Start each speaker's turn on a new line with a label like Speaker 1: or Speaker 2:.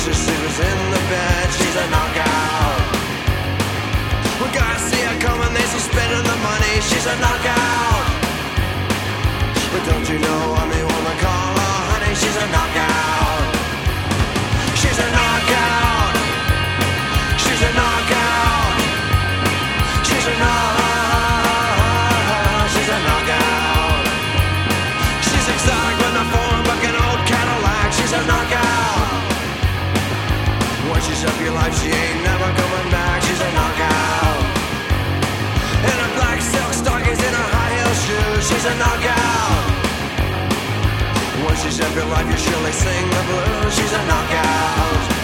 Speaker 1: she sleeps in the bed, she's a knockout. When guys see her coming, they suspend her the money, she's a knockout. But don't you know I'm the one that call her honey, she's a knockout. She's a knockout. She's a knockout. She's a knockout. She's a knockout. She's exotic with a foreign looking old Cadillac, she's a knockout. Once she's up your life, she ain't never coming back, she's a knockout. In her black silk stockings, in her high heel shoes, she's a knockout. Once she's up your life, you surely sing the blues, she's a knockout.